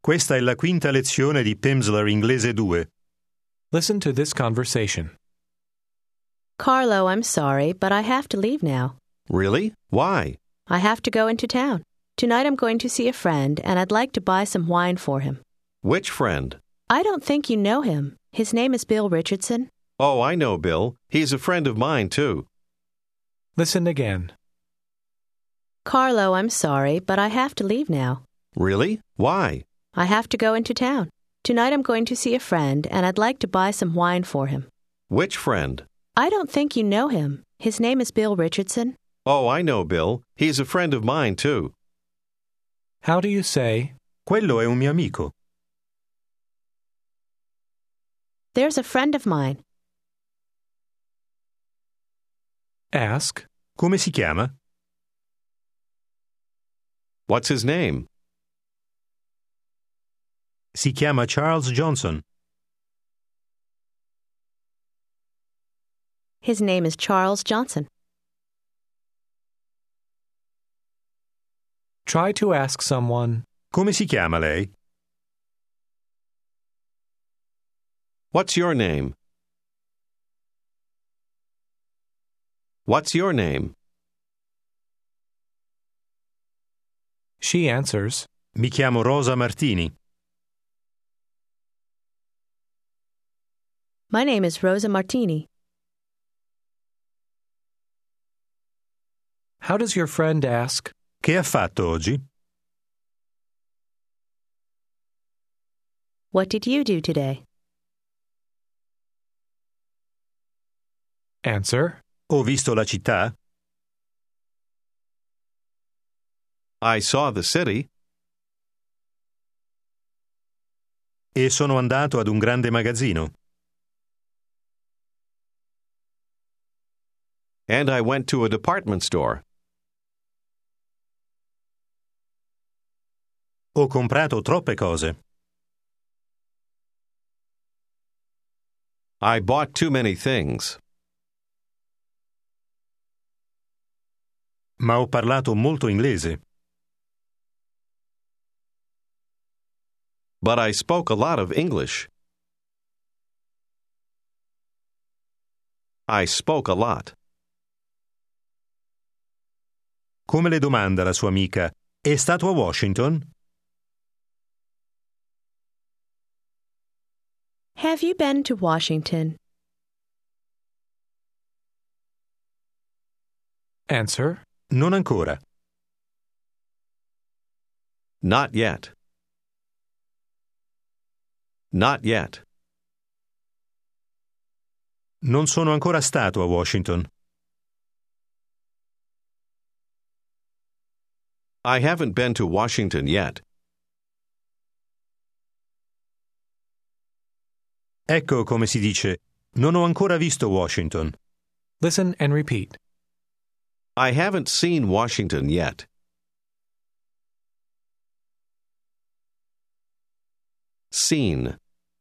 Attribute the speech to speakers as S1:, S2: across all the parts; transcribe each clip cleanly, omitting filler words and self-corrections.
S1: Questa è la quinta lezione di Pimsleur Inglese 2.
S2: Listen to this conversation.
S3: Carlo, I'm sorry, but I have to leave now.
S4: Really? Why?
S3: I have to go into town. Tonight I'm going to see a friend, and I'd like to buy some wine for him.
S4: Which friend?
S3: I don't think you know him. His name is Bill Richardson.
S4: Oh, I know Bill. He's a friend of mine, too.
S2: Listen again.
S3: Carlo, I'm sorry, but I have to leave now.
S4: Really? Why?
S3: I have to go into town. Tonight I'm going to see a friend, and I'd like to buy some wine for him.
S4: Which friend?
S3: I don't think you know him. His name is Bill Richardson.
S4: Oh, I know Bill. He's a friend of mine, too.
S2: How do you say,
S1: Quello è un mio amico.
S3: There's a friend of mine.
S2: ask,
S1: Come si chiama?
S4: What's his name?
S1: Si chiama Charles Johnson.
S3: His name is Charles Johnson.
S2: try to ask someone,
S1: Come si chiama lei?
S4: What's your name? What's your name?
S2: she answers,
S1: Mi chiamo Rosa Martini.
S3: My name is Rosa Martini.
S2: how does your friend ask,
S1: Che ha fatto oggi?
S3: What did you do today?
S2: answer,
S1: Ho visto la città?
S4: I saw the city.
S1: E sono andato ad un grande magazzino.
S4: And I went to a department store.
S1: Ho comprato troppe cose.
S4: I bought too many things.
S1: Ma ho parlato molto inglese.
S4: But I spoke a lot of English. I spoke a lot.
S1: Come le domanda la sua amica, è stato a Washington?
S3: Have you been to Washington?
S2: answer,
S1: Non ancora.
S4: Not yet. Not yet.
S1: Non sono ancora stato a Washington.
S4: I haven't been to Washington yet.
S1: Ecco come si dice, non ho ancora visto Washington.
S2: listen and repeat.
S4: I haven't seen Washington yet. Seen.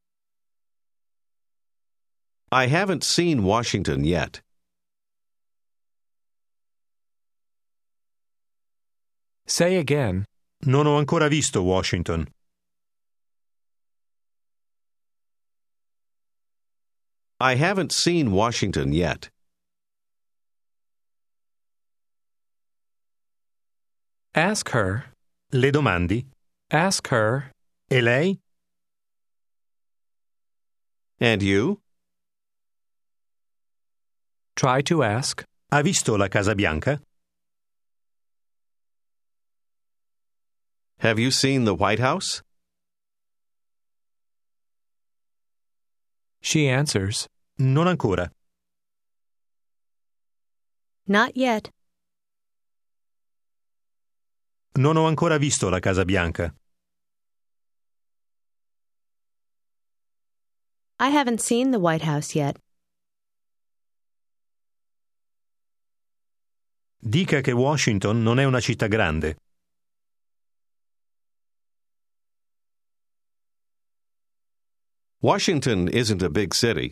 S4: I haven't seen Washington yet.
S2: Say again,
S1: Non ho ancora visto Washington.
S4: I haven't seen Washington yet.
S2: ask her,
S1: Le domandi?
S2: ask her,
S1: E lei?
S4: And you?
S2: try to ask,
S1: Ha visto la Casa Bianca?
S4: Have you seen the White House?
S2: she answers,
S1: Non ancora.
S3: Not yet.
S1: Non ho ancora visto la Casa Bianca.
S3: I haven't seen the White House yet.
S1: Dica che Washington non è una città grande.
S4: Washington isn't a big city.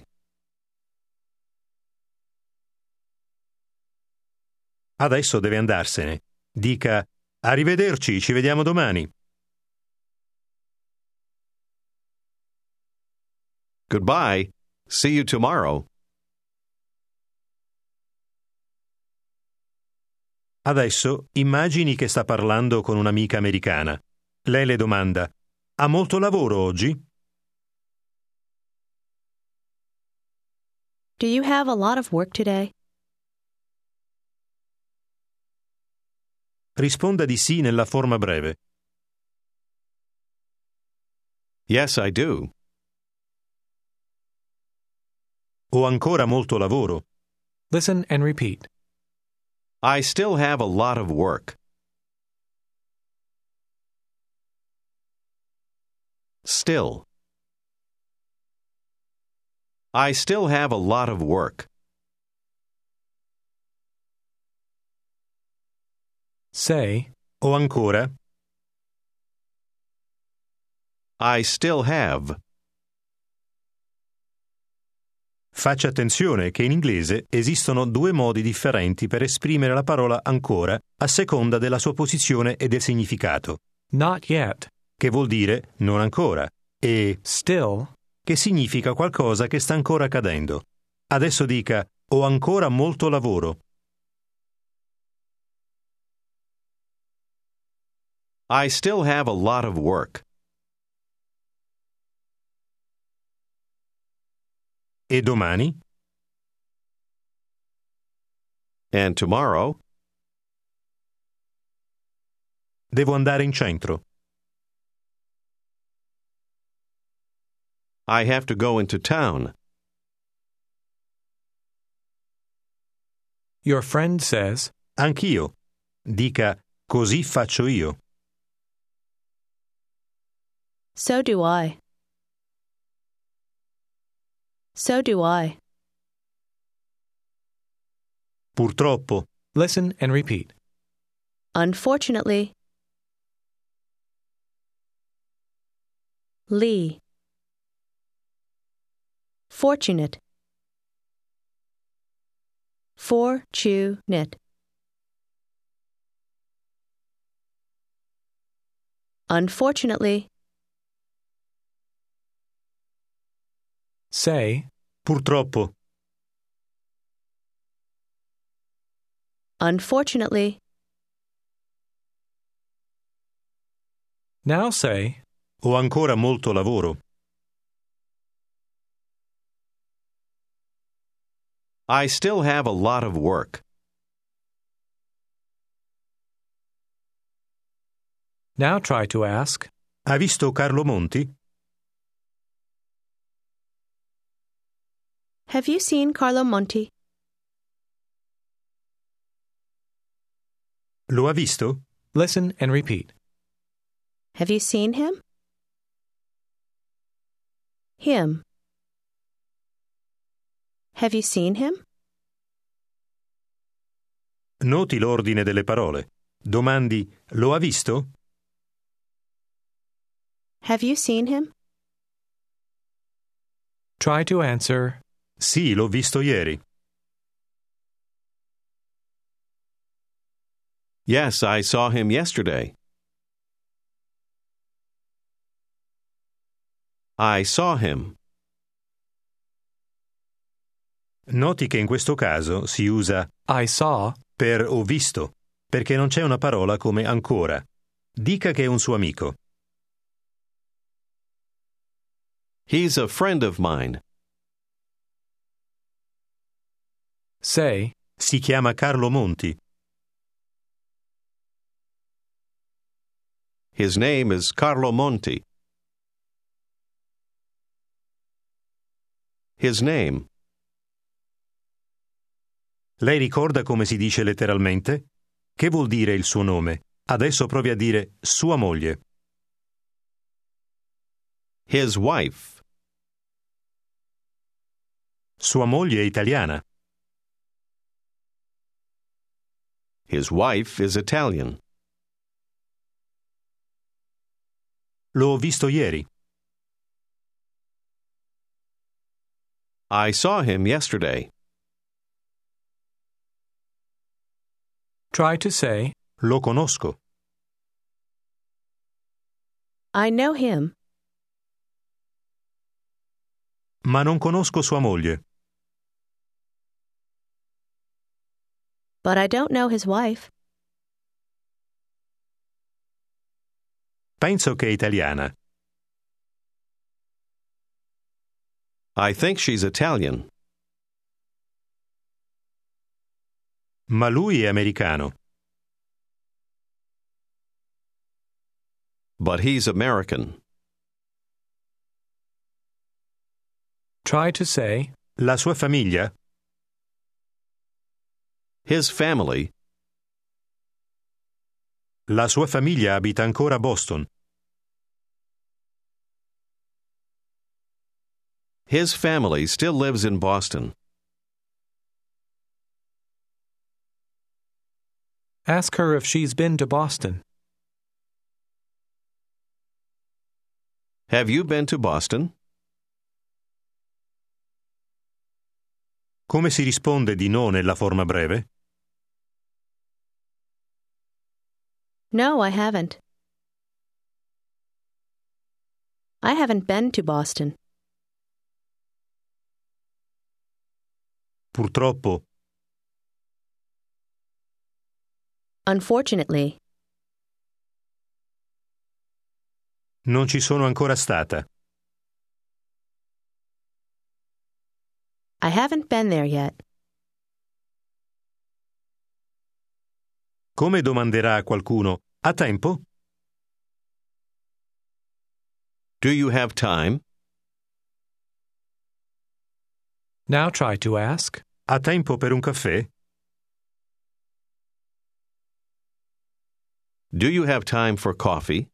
S1: Adesso deve andarsene. Dica, arrivederci, ci vediamo domani.
S4: Goodbye. See you tomorrow.
S1: Adesso immagini che sta parlando con un'amica americana. Lei le domanda: ha molto lavoro oggi?
S3: Do you have a lot of work today?
S1: Risponda di sì nella forma breve.
S4: Yes, I do.
S1: Ho ancora molto lavoro.
S2: Listen and repeat.
S4: I still have a lot of work. Still. I still have a lot of work.
S2: Say,
S1: Ho ancora.
S4: I still have.
S1: Faccia attenzione che in inglese esistono due modi differenti per esprimere la parola ancora a seconda della sua posizione e del significato,
S2: not yet.
S1: che vuol dire non ancora, e
S2: Still,
S1: che significa qualcosa che sta ancora accadendo. Adesso dica: ho ancora molto lavoro.
S4: I still have a lot of work.
S1: E domani?
S4: And tomorrow,
S1: Devo andare in centro.
S4: I have to go into town.
S2: your friend says,
S1: Anch'io. Dica: così faccio io.
S3: So do I. So do I.
S1: Purtroppo.
S2: listen and repeat.
S3: Unfortunately. Lee. Fortunate. Fortunate. Unfortunately.
S2: Say,
S1: Purtroppo.
S3: Unfortunately.
S2: now say,
S1: Ho ancora molto lavoro.
S4: I still have a lot of work.
S2: now try to ask,
S1: Ha visto Carlo Monti?
S3: Have you seen Carlo Monti?
S1: Lo ha visto?
S2: listen and repeat.
S3: Have you seen him? Him. Have you seen him?
S1: Noti l'ordine delle parole. Domandi: lo ha visto?
S3: Have you seen him?
S2: Try to answer,
S1: Sì, l'ho visto ieri.
S4: Yes, I saw him yesterday. I saw him.
S1: Noti che in questo caso si usa
S2: I saw,
S1: per ho visto, perché non c'è una parola come ancora. Dica che è un suo amico.
S4: He's a friend of mine.
S2: say,
S1: Si chiama Carlo Monti.
S4: His name is Carlo Monti. His name.
S1: Lei ricorda come si dice letteralmente? Che vuol dire il suo nome? Adesso provi a dire sua moglie.
S4: His wife.
S1: Sua moglie è italiana.
S4: His wife is Italian.
S1: L'ho visto ieri.
S4: I saw him yesterday.
S2: try to say,
S1: Lo conosco.
S3: I know him.
S1: ma non conosco sua moglie.
S3: But I don't know his wife.
S1: Penso che è italiana.
S4: I think she's Italian.
S1: Ma lui è americano.
S4: But he's American.
S2: Try to say,
S1: La sua famiglia?
S4: His family.
S1: La sua famiglia abita ancora a Boston.
S4: His family still lives in Boston.
S2: ask her if she's been to Boston.
S4: Have you been to Boston?
S1: Come si risponde di no nella forma breve?
S3: No, I haven't. I haven't been to Boston.
S1: Purtroppo.
S3: Unfortunately,
S1: Non ci sono ancora stata.
S3: I haven't been there yet.
S1: Come domanderà a qualcuno: ha tempo?
S4: Do you have time?
S2: Now try to ask,
S1: Ha tempo per un caffè?
S4: Do you have time for coffee?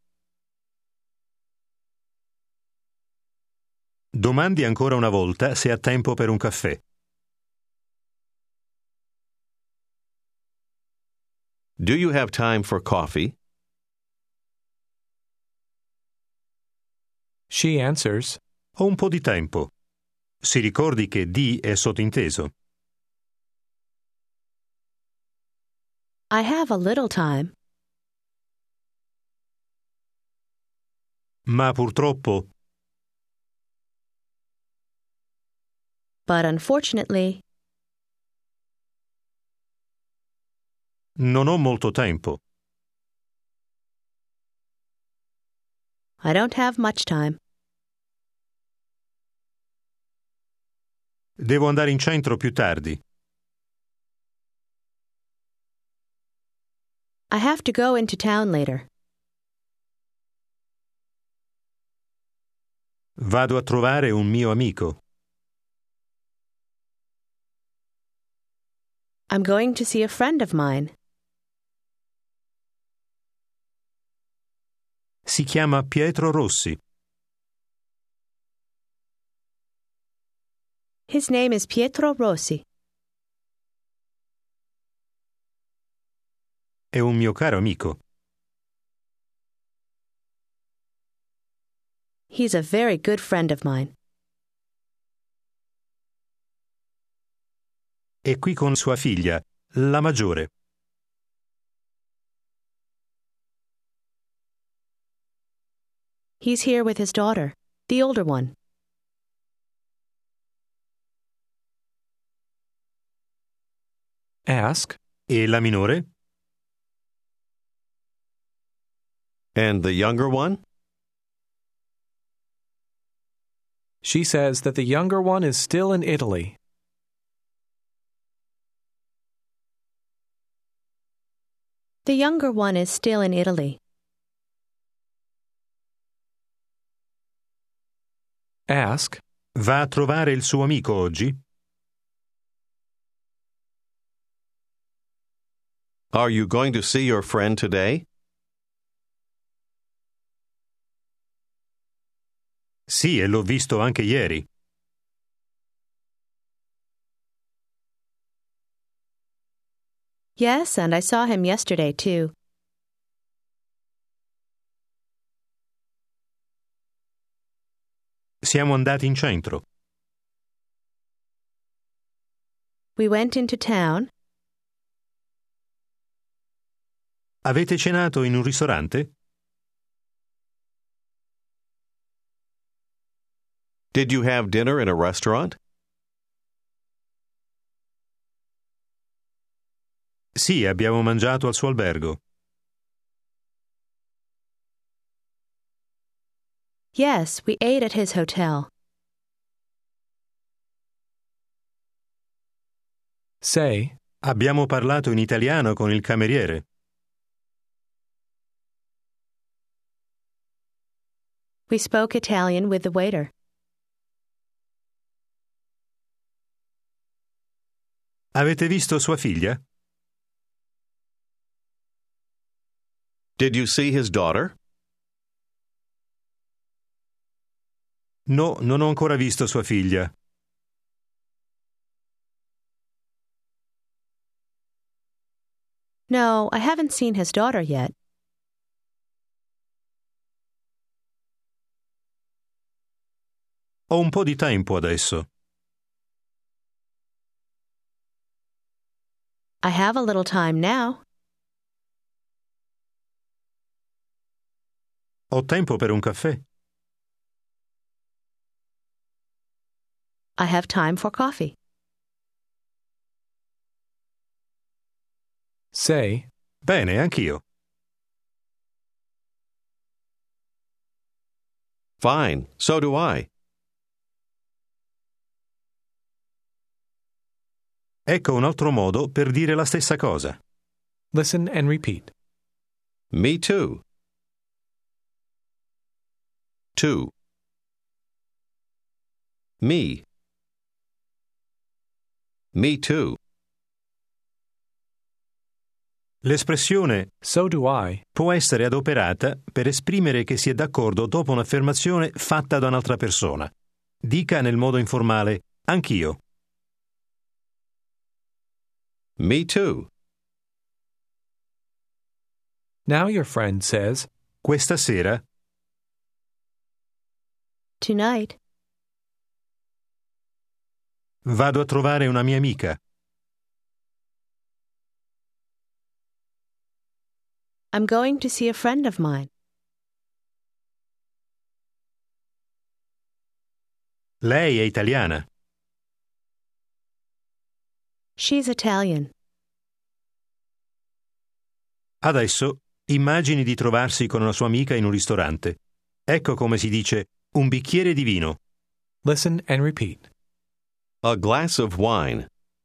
S1: Domandi ancora una volta se ha tempo per un caffè.
S4: Do you have time for coffee?
S2: she answers,
S1: Ho un po' di tempo. Si ricordi che di è sottinteso.
S3: I have a little time.
S1: Ma purtroppo
S3: But unfortunately,
S1: non ho molto tempo.
S3: I don't have much time.
S1: Devo andare in centro più tardi.
S3: I have to go into town later.
S1: Vado a trovare un mio amico.
S3: I'm going to see a friend of mine.
S1: Si chiama Pietro Rossi.
S3: His name is Pietro Rossi.
S1: È un mio caro amico.
S3: He's a very good friend of mine.
S1: È qui con sua figlia, la maggiore.
S3: He's here with his daughter, the older one.
S2: ask,
S1: E la minore?
S4: And the younger one?
S2: she says that the younger one is still in Italy.
S3: The younger one is still in Italy.
S2: Ask,
S1: Va a trovare il suo amico oggi?
S4: Are you going to see your friend today?
S1: Sì, e l'ho visto anche ieri.
S3: Yes, and I saw him yesterday, too.
S1: Siamo andati in centro.
S3: We went into town.
S1: Avete cenato in un ristorante?
S4: Did you have dinner in a restaurant?
S1: Sì, abbiamo mangiato al suo albergo.
S3: Yes, we ate at his hotel.
S2: Say,
S1: Abbiamo parlato in italiano con il cameriere.
S3: We spoke Italian with the waiter.
S1: Avete visto sua figlia?
S4: Did you see his daughter?
S1: No, non ho ancora visto sua figlia.
S3: No, I haven't seen his daughter yet.
S1: Ho un po' di tempo adesso.
S3: I have a little time now.
S1: Ho tempo per un caffè.
S3: I have time for coffee.
S2: say,
S1: Bene, anch'io.
S4: Fine, so do I.
S1: Ecco un altro modo per dire la stessa cosa.
S2: listen and repeat.
S4: Me too. Two. Me. Me too.
S1: L'espressione
S2: So do I
S1: può essere adoperata per esprimere che si è d'accordo dopo un'affermazione fatta da un'altra persona. Dica nel modo informale anch'io.
S4: Me too.
S2: Now your friend says,
S1: Questa sera
S3: Tonight,
S1: vado a trovare una mia amica.
S3: I'm going to see a friend of mine.
S1: Lei è italiana.
S3: She's Italian.
S1: Adesso immagini di trovarsi con una sua amica in un ristorante. Ecco come si dice un bicchiere di vino.
S2: listen and repeat.
S4: A glass of wine.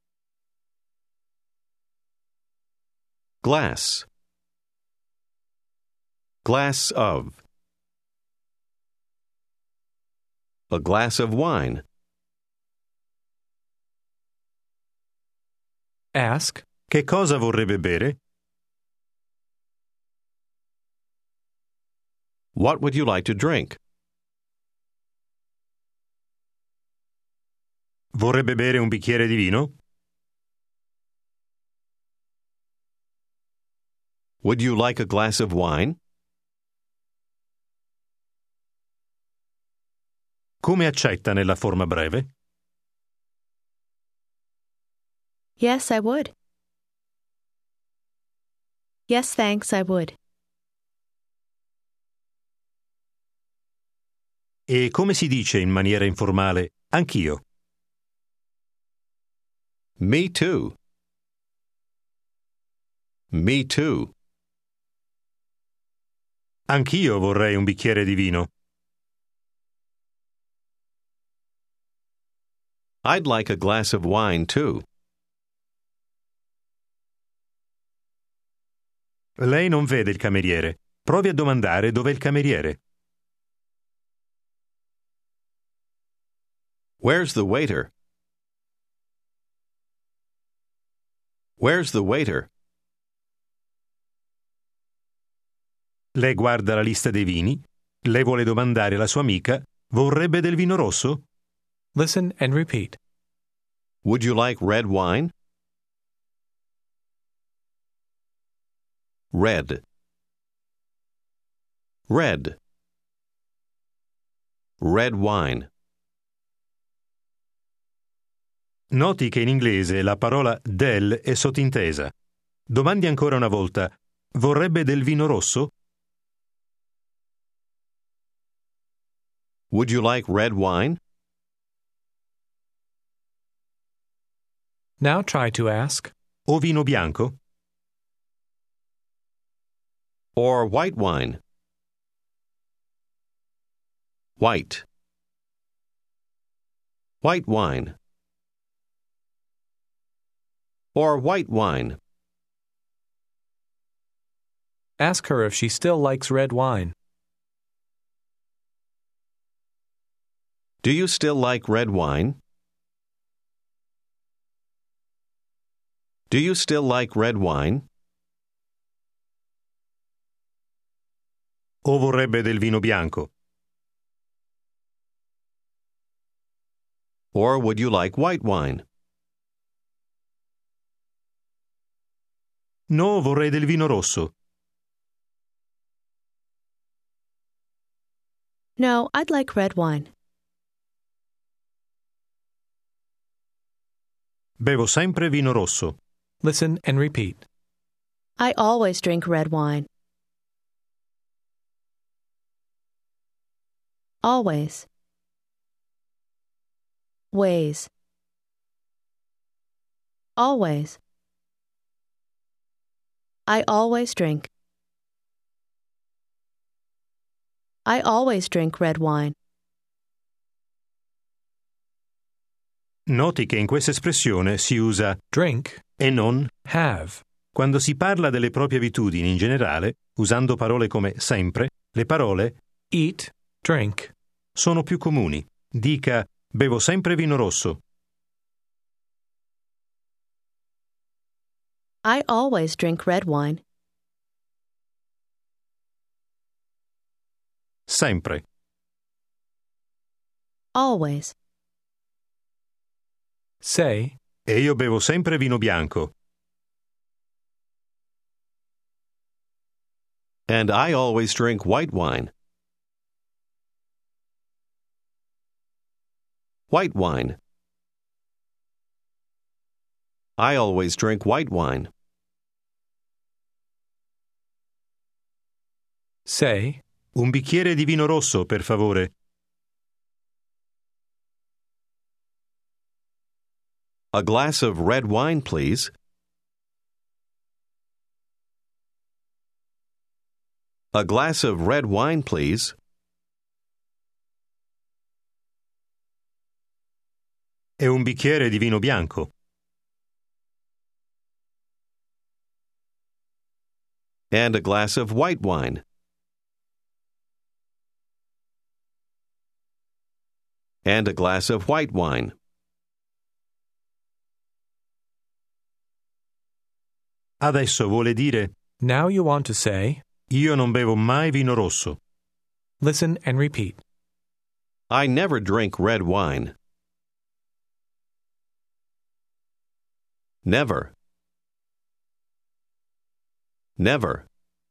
S4: Glass. Glass of. A glass of wine.
S2: Ask,
S1: Che cosa vorrebbe bere?
S4: What would you like to drink?
S1: Vorrebbe bere un bicchiere di vino?
S4: Would you like a glass of wine?
S1: Come accetta nella forma breve?
S3: Yes, I would. Yes, thanks, I would.
S1: E come si dice in maniera informale anch'io?
S4: Me too. Me too.
S1: Anch'io vorrei un bicchiere di vino.
S4: I'd like a glass of wine too.
S1: Lei non vede il cameriere. Provi a domandare dov'è il cameriere.
S4: Where's the waiter? Where's the waiter?
S1: Lei guarda la lista dei vini. Lei vuole domandare alla sua amica: vorrebbe del vino rosso?
S2: listen and repeat.
S4: Would you like red wine? Red. Red. Red wine.
S1: Noti che in inglese la parola del è sottintesa. Domandi ancora una volta: vorrebbe del vino rosso?
S4: Would you like red wine?
S2: Now try to ask,
S1: O vino bianco?
S4: Or white wine? White. White wine. Or white wine.
S2: ask her if she still likes red wine.
S4: Do you still like red wine? Do you still like red wine?
S1: O vorrebbe del vino bianco?
S4: Or would you like white wine?
S1: No, vorrei del vino rosso.
S3: No, I'd like red wine.
S1: Bevo sempre vino rosso.
S2: Listen and repeat.
S3: I always drink red wine. Always. Ways. Always. I always drink. I always drink red wine.
S1: Noti che in questa espressione si usa
S2: Drink,
S1: e non
S2: have.
S1: quando si parla delle proprie abitudini in generale, usando parole come sempre, le parole
S2: Eat, drink.
S1: sono più comuni. Dica bevo sempre vino rosso.
S3: I always drink red wine.
S1: Sempre.
S3: Always.
S2: Say,
S1: E io bevo sempre vino bianco.
S4: And I always drink white wine. White wine. I always drink white wine.
S2: say,
S1: Un bicchiere di vino rosso, per favore.
S4: A glass of red wine, please. A glass of red wine, please.
S1: E un bicchiere di vino bianco.
S4: And a glass of white wine. And a glass of white wine.
S1: Adesso vuole dire
S2: now you want to say,
S1: io non bevo mai vino rosso.
S2: listen and repeat.
S4: I never drink red wine. Never. Never.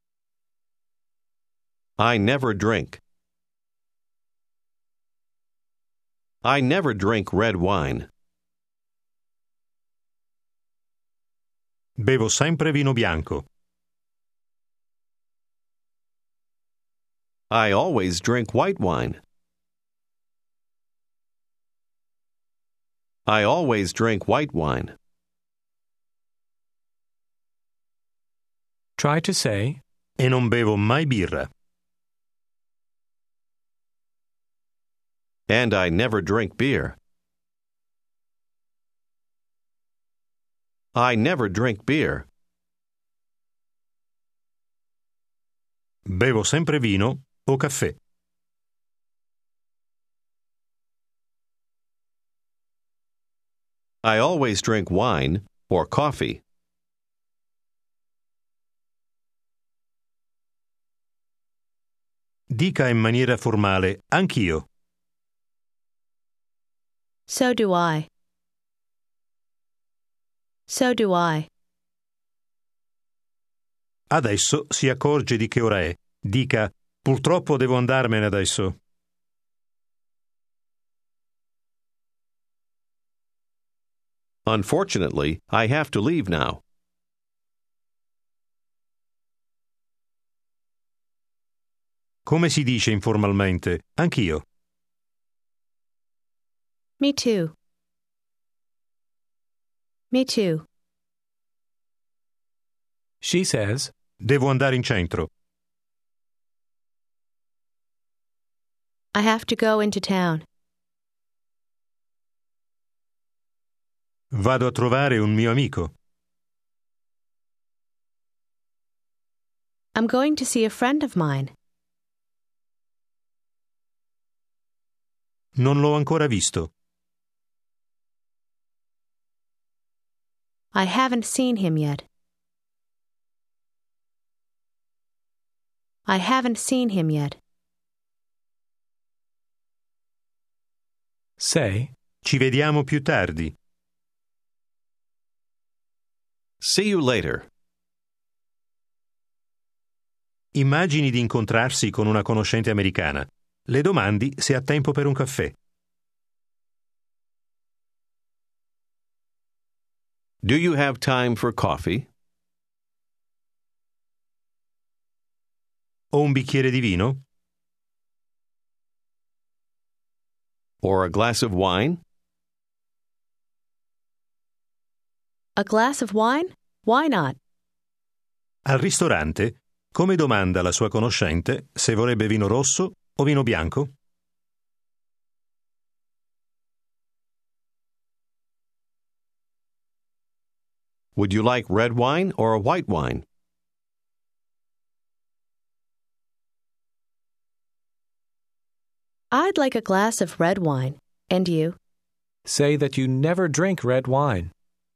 S4: I never drink. I never drink red wine.
S1: Bevo sempre vino bianco.
S4: I always drink white wine. I always drink white wine.
S2: Try to say,
S1: E non bevo mai birra.
S4: And I never drink beer. I never drink beer.
S1: Bevo sempre vino o caffè.
S4: I always drink wine or coffee.
S1: Dica in maniera formale anch'io.
S3: So do I. So do I.
S1: Adesso si accorge di che ora è. Dica purtroppo devo andarmene adesso.
S4: Unfortunately, I have to leave now.
S1: Come si dice informalmente? Anch'io.
S3: Me too. Me too.
S2: She says,
S1: Devo andare in centro.
S3: I have to go into town.
S1: Vado a trovare un mio amico.
S3: I'm going to see a friend of mine.
S1: Non l'ho ancora visto.
S3: I haven't seen him yet. I haven't seen him yet.
S2: say,
S1: Ci vediamo più tardi.
S4: See you later.
S1: Immagini di incontrarsi con una conoscente americana. Le domandi se ha tempo per un caffè.
S4: Do you have time for coffee?
S1: O un bicchiere di vino?
S4: Or a glass of wine?
S3: A glass of wine? Why not?
S1: Al ristorante, come domanda la sua conoscente se vorrebbe vino rosso o vino bianco?
S4: Would you like red wine or a white wine?
S3: I'd like a glass of red wine. And you?
S2: say that you never drink red wine.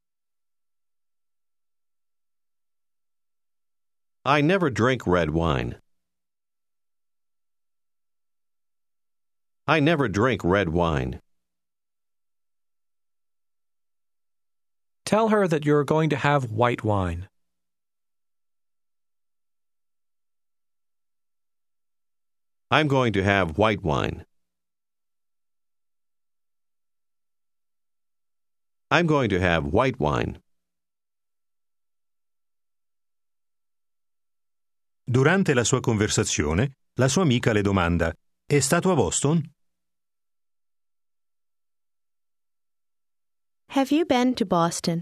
S4: I never drink red wine. I never drink red wine.
S2: Tell her that you're going to have white wine.
S4: I'm going to have white wine. I'm going to have white wine.
S1: Durante la sua conversazione, la sua amica le domanda: «È stato a Boston?»
S3: Have you been to Boston?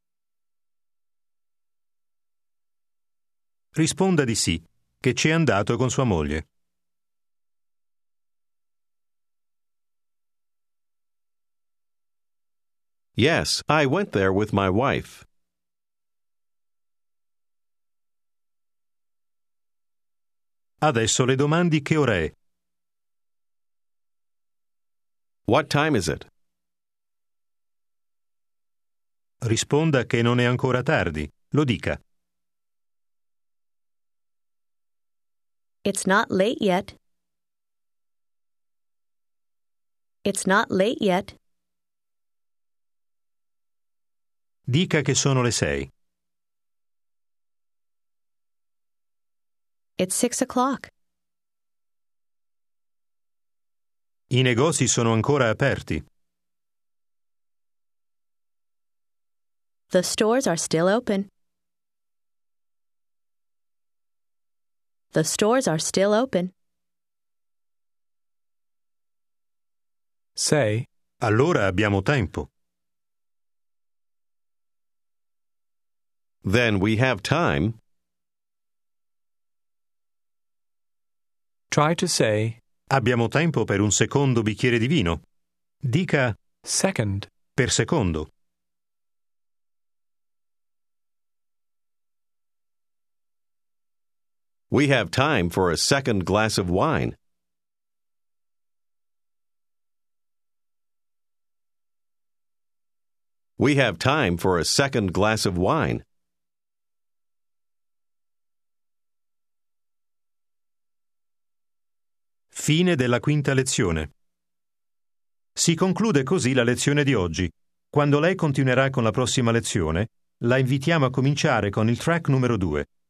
S1: Risponda di sì, che ci è andato con sua moglie.
S4: Yes, I went there with my wife.
S1: Adesso le domandi che ora è.
S4: What time is it?
S1: Risponda che non è ancora tardi. Lo dica.
S3: It's not late yet. It's not late yet.
S1: Dica che sono le 6.
S3: It's 6 o'clock.
S1: I negozi sono ancora aperti.
S3: The stores are still open. The stores are still open.
S2: Say,
S1: Allora abbiamo tempo.
S4: Then we have time.
S2: try to say,
S1: Abbiamo tempo per un secondo bicchiere di vino. Dica
S2: second,
S1: per secondo.
S4: We have time for a second glass of wine. We have time for a second glass of wine.
S1: Fine della quinta lezione. Si conclude così la lezione di oggi. Quando lei continuerà con la prossima lezione, la invitiamo a cominciare con il track numero 2.